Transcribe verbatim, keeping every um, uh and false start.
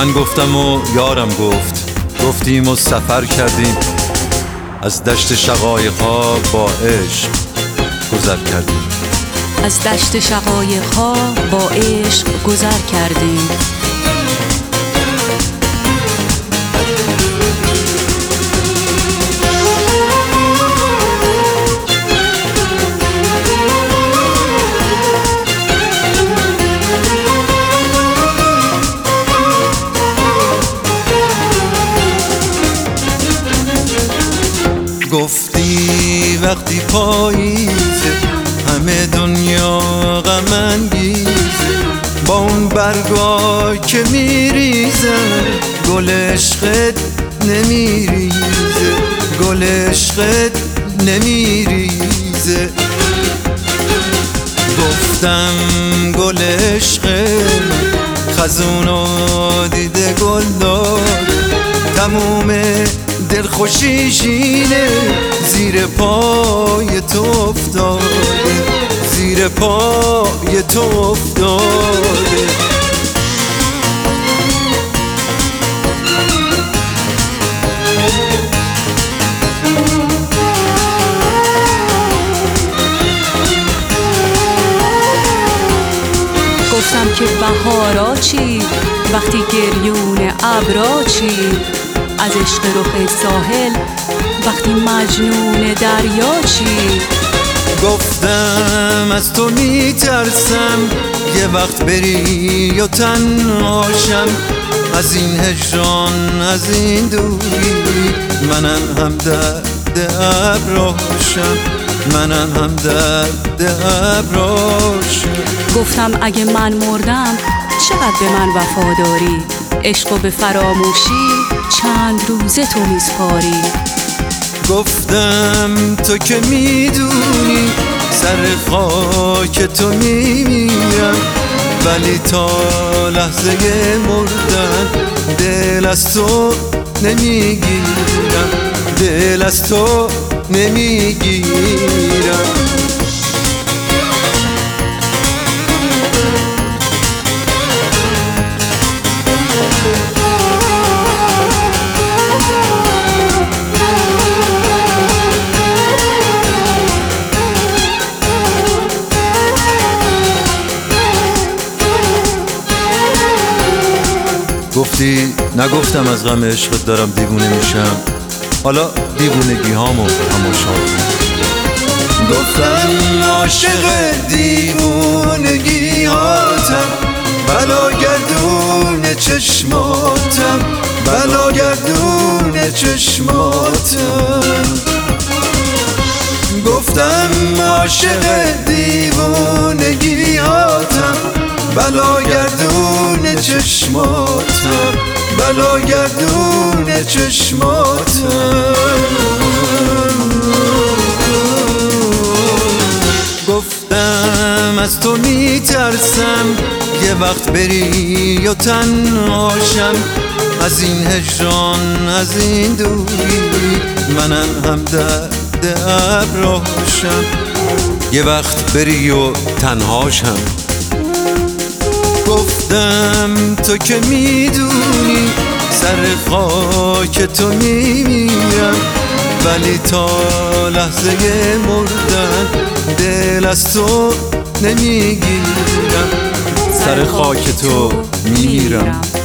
من گفتم و یارم گفت، گفتیم و سفر کردیم، از دشت شقایق‌ها با عشق گذر کردیم. از دشت شقایق‌ها با عشق گذر کردیم. گفتی وقتی پاییزه همه دنیا غم انگیزه، با اون برگا که میریزن گل عشقت نمیریزه، گل عشقت نمیریزه. گفتم گل عشقت خزونو دیده گل داد، تموم دلخوشیشینه زیر پای تو افتاده، زیر پای تو افتاده. گفتم که بهارا چی وقتی گریون ابرا چی، از عشق رخ ساحل وقتی مجنون دریا چی. گفتم از تو میترسم یه وقت بری و تنهاشم، از این هجران از این دوری منم هم درد ابراشم، منم هم درد ابراشم. گفتم اگه من مردم چقدر به من وفاداری، عشق و به فراموشی چند روزه تو میسپاری. گفتم تو که میدونی سر خاک تو میمیرم، ولی تا لحظه مردن دل از تو نمیگیرم، دل از تو نمیگیرم. گفتی نگفتم از غم عشقت دارم دیوونه میشم، حالا دیوونگی هامو تماشا کن. گفتم عاشق دیوونگی هاتم، بلا گردون چشماتم، بلا گردون چشماتم. گفتم عاشق دیوونگی هاتم، بلا گردون چشماتم، بلا گردون چشماتم. گفتم از تو میترسم یه وقت بری و تنهاشم، از این هجران از این دوری منم هم درد ابراشم، یه وقت بری و تنهاشم. گفتم تو که میدونی سر خاک تو میمیرم، ولی تا لحظه مردن دل از تو نمیگیرم، سر خاک تو میمیرم.